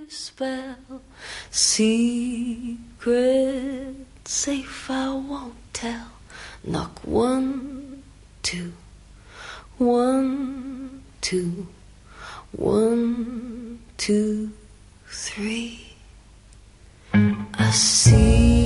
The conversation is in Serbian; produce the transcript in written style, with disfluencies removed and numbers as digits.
spell. Secret safe I won't tell. Knock 1, 2, 1, 2, 1, 2, 3. I see